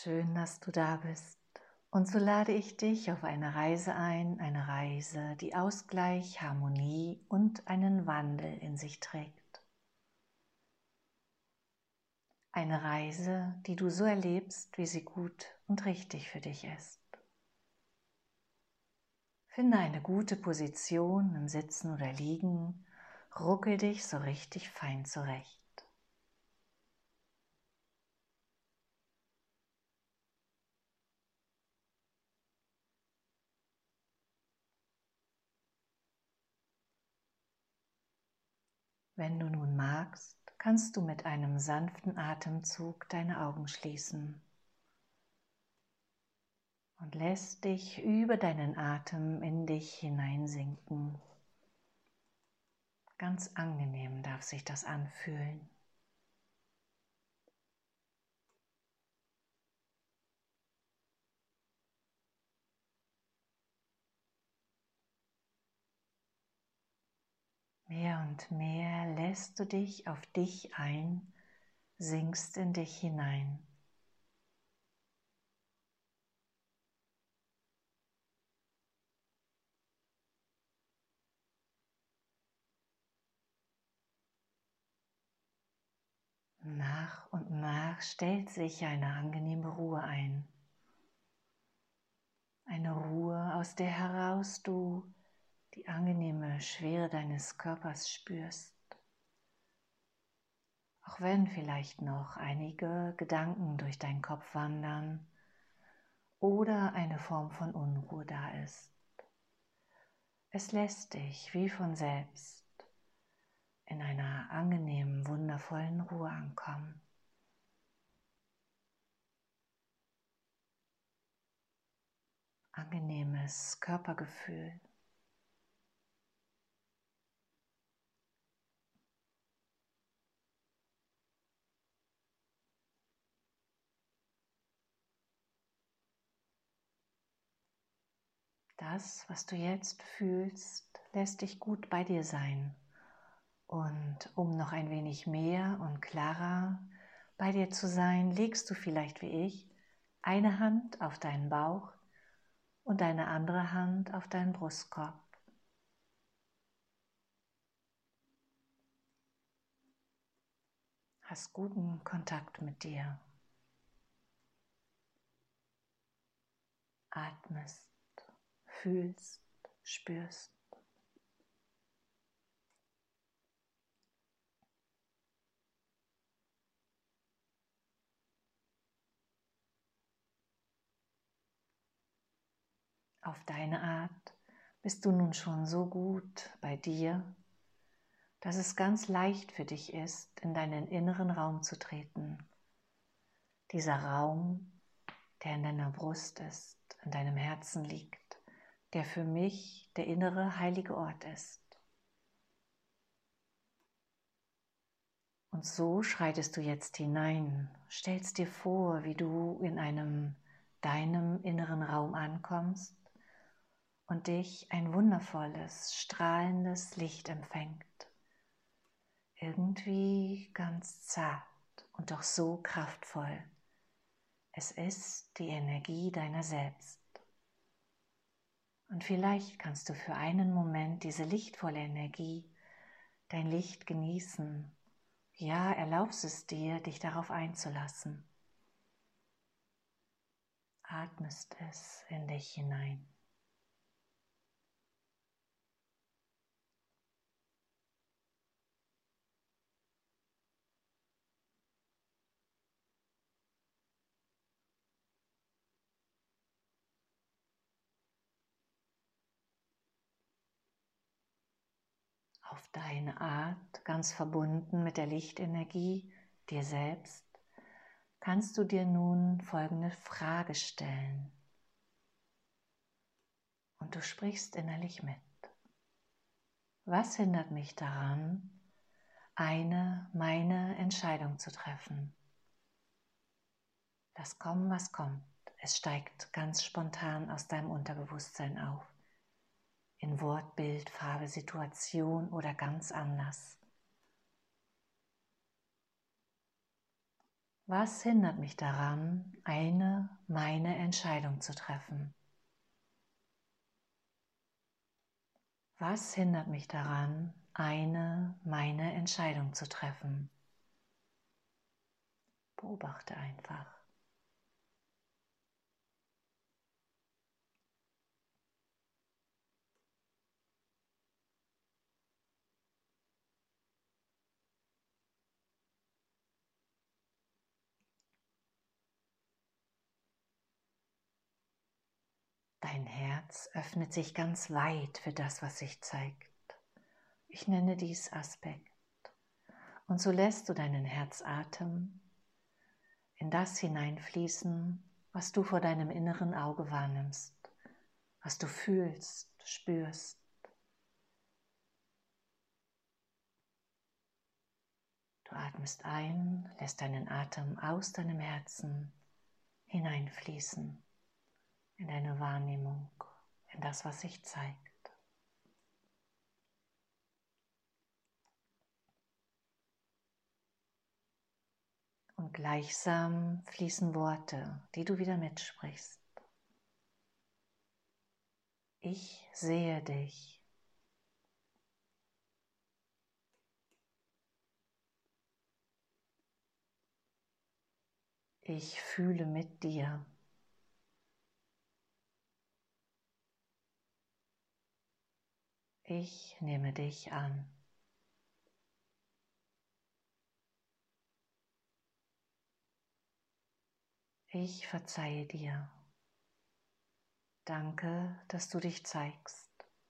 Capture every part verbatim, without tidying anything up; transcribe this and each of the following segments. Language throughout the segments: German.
Schön, dass du da bist. Und so lade ich dich auf eine Reise ein, eine Reise, die Ausgleich, Harmonie und einen Wandel in sich trägt. Eine Reise, die du so erlebst, wie sie gut und richtig für dich ist. Finde eine gute Position im Sitzen oder Liegen, ruckel dich so richtig fein zurecht. Wenn du nun magst, kannst du mit einem sanften Atemzug deine Augen schließen und lässt dich über deinen Atem in dich hineinsinken. Ganz angenehm darf sich das anfühlen. Mehr und mehr lässt du dich auf dich ein, sinkst in dich hinein. Nach und nach stellt sich eine angenehme Ruhe ein. Eine Ruhe, aus der heraus du die angenehme Schwere deines Körpers spürst. Auch wenn vielleicht noch einige Gedanken durch deinen Kopf wandern oder eine Form von Unruhe da ist. Es lässt dich wie von selbst in einer angenehmen, wundervollen Ruhe ankommen. Angenehmes Körpergefühl. Das, was du jetzt fühlst, lässt dich gut bei dir sein. Und um noch ein wenig mehr und klarer bei dir zu sein, legst du vielleicht wie ich eine Hand auf deinen Bauch und deine andere Hand auf deinen Brustkorb. Hast guten Kontakt mit dir. Atmest, fühlst, spürst. Auf deine Art bist du nun schon so gut bei dir, dass es ganz leicht für dich ist, in deinen inneren Raum zu treten. Dieser Raum, der in deiner Brust ist, in deinem Herzen liegt, der für mich der innere heilige Ort ist. Und so schreitest du jetzt hinein, stellst dir vor, wie du in einem deinem inneren Raum ankommst und dich ein wundervolles, strahlendes Licht empfängt. Irgendwie ganz zart und doch so kraftvoll. Es ist die Energie deiner selbst. Und vielleicht kannst du für einen Moment diese lichtvolle Energie, dein Licht genießen. Ja, erlaubst es dir, dich darauf einzulassen. Atmest es in dich hinein. Auf deine Art, ganz verbunden mit der Lichtenergie, dir selbst, kannst du dir nun folgende Frage stellen. Und du sprichst innerlich mit. Was hindert mich daran, eine, meine Entscheidung zu treffen? Lass kommen, was kommt. Es steigt ganz spontan aus deinem Unterbewusstsein auf. In Wort, Bild, Farbe, Situation oder ganz anders. Was hindert mich daran, eine meine Entscheidung zu treffen? Was hindert mich daran, eine meine Entscheidung zu treffen? Beobachte einfach. Dein Herz öffnet sich ganz weit für das, was sich zeigt. Ich nenne dies Aspekt. Und so lässt du deinen Herzatem in das hineinfließen, was du vor deinem inneren Auge wahrnimmst, was du fühlst, spürst. Du atmest ein, lässt deinen Atem aus deinem Herzen hineinfließen in deine Wahrnehmung, in das, was sich zeigt. Und gleichsam fließen Worte, die du wieder mitsprichst. Ich sehe dich. Ich fühle mit dir. Ich nehme dich an. Ich verzeihe dir. Danke, dass du dich zeigst.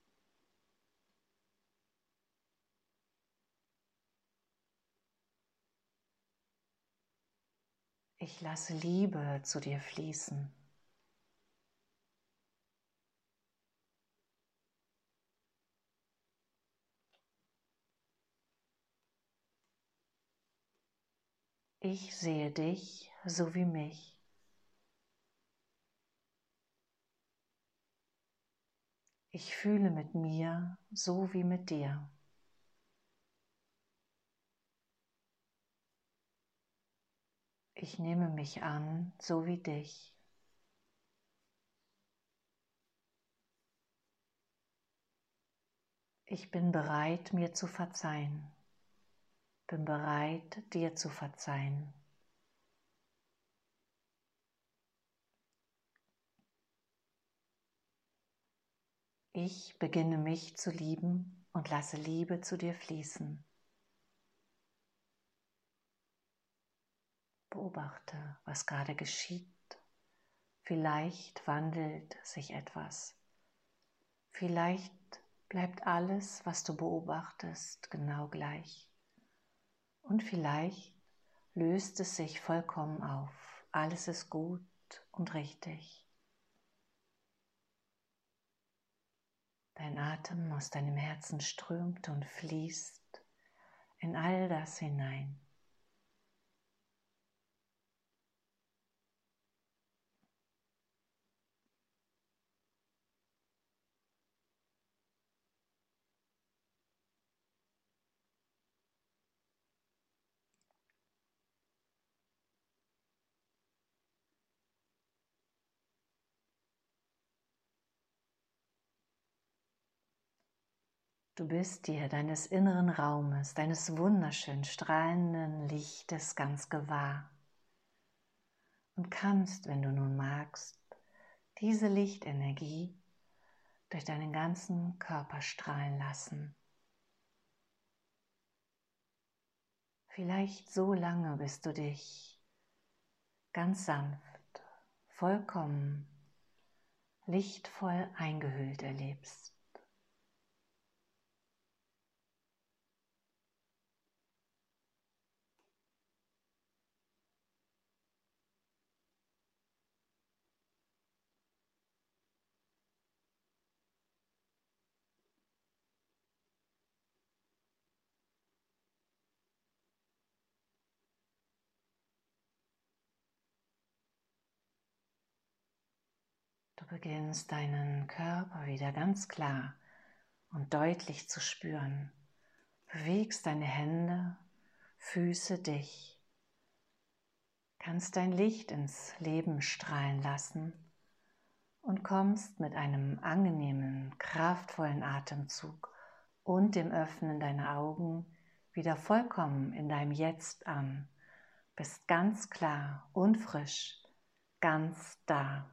Ich lasse Liebe zu dir fließen. Ich sehe dich so wie mich. Ich fühle mit mir so wie mit dir. Ich nehme mich an so wie dich. Ich bin bereit, mir zu verzeihen. Bin bereit, dir zu verzeihen. Ich beginne mich zu lieben und lasse Liebe zu dir fließen. Beobachte, was gerade geschieht. Vielleicht wandelt sich etwas. Vielleicht bleibt alles, was du beobachtest, genau gleich. Und vielleicht löst es sich vollkommen auf. Alles ist gut und richtig. Dein Atem aus deinem Herzen strömt und fließt in all das hinein. Du bist dir deines inneren Raumes, deines wunderschön strahlenden Lichtes ganz gewahr und kannst, wenn du nun magst, diese Lichtenergie durch deinen ganzen Körper strahlen lassen. Vielleicht so lange, bis du dich ganz sanft, vollkommen, lichtvoll eingehüllt erlebst. Du beginnst deinen Körper wieder ganz klar und deutlich zu spüren. Bewegst deine Hände, Füße, dich kannst dein Licht ins Leben strahlen lassen und kommst mit einem angenehmen, kraftvollen Atemzug und dem Öffnen deiner Augen wieder vollkommen in deinem Jetzt an. Bist ganz klar und frisch, ganz da.